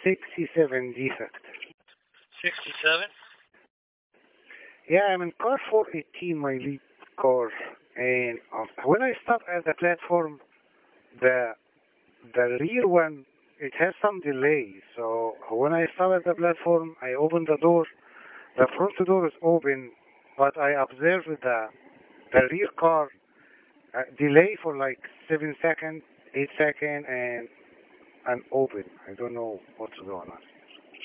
67 defect. 67? Yeah, I'm in car 418, my lead car, and when I stop at the platform, the the rear one, it has some delay. So when I stop at the platform, I open the door. The front door is open, but I observe the rear car delay for like 7 seconds, 8 seconds, and open. I don't know what's going on.